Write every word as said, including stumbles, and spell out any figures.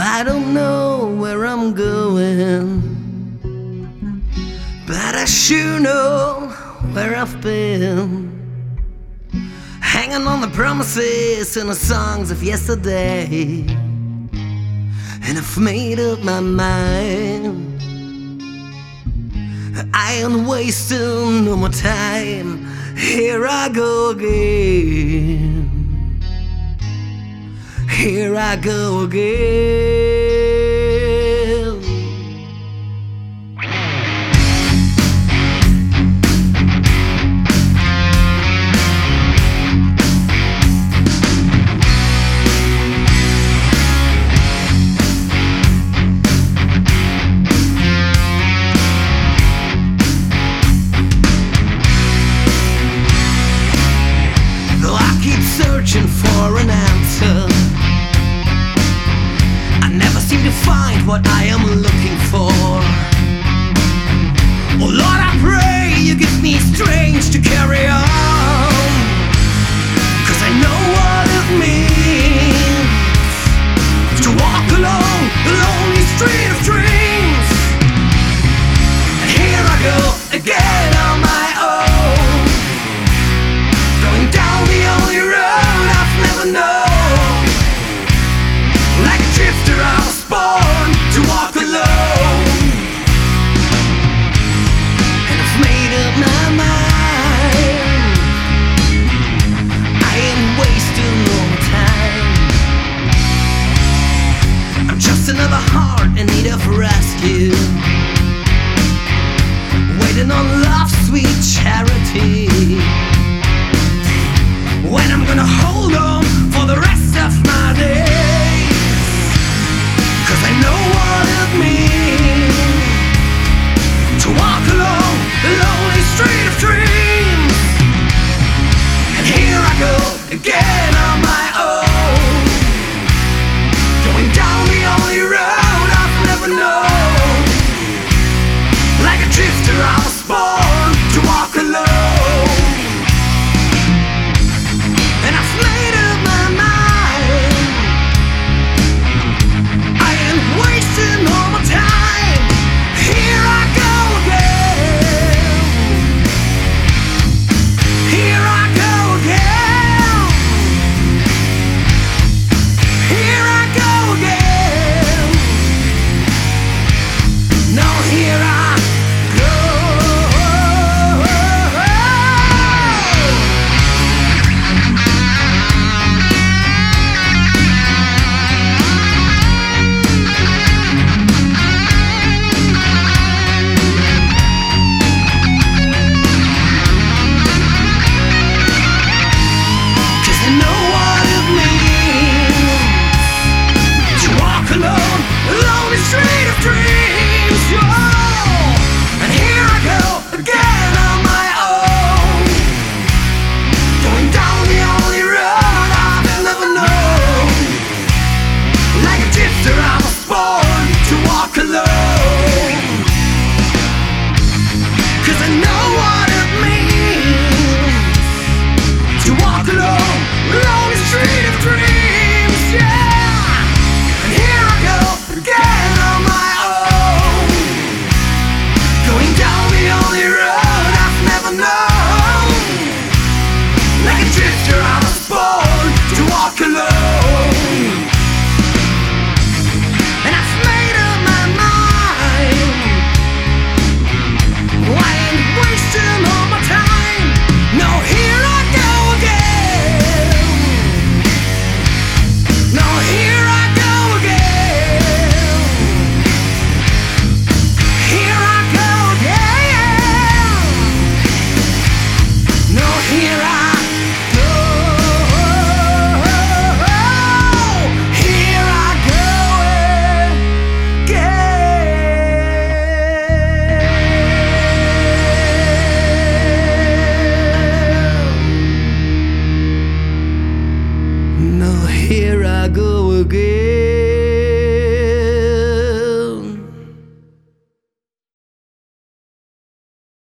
I don't know where I'm going, but I sure know where I've been. Hanging on the promises and the songs of yesterday, and I've made up my mind. I ain't wasting no more time. Here I go again. Here I go again. Though I keep searching for an answer, to find what I am looking for. Oh Lord, I pray you give me strength to carry on, 'cause I know what it means to walk along the lonely street of dreams. And here I go again on my own, going down the only road I've never known. Like a drifter I was born to walk alone, and I've made up my mind. I ain't wasting no time. I'm just another heart in need of rescue, waiting on love's sweet charity. When I'm gonna hold on for the rest of my days, 'cause I know what it means to walk along the lonely street of dreams. And here I go again on my own, going down the only road I've never known. Like a drifter I was born to walk alone, and I've made up my mind. Wasting all my time. Here I go again. Here I go again. Here I go again. No, here I go. Street of dreams, oh, and here I go again on my own, going down the only road I've never known. Like a drifter I was born to walk alone, 'cause I know what it means to walk alone along the street of dreams, yeah. And here I go again on my own, going down the only road I've never known. Like a drifter I'm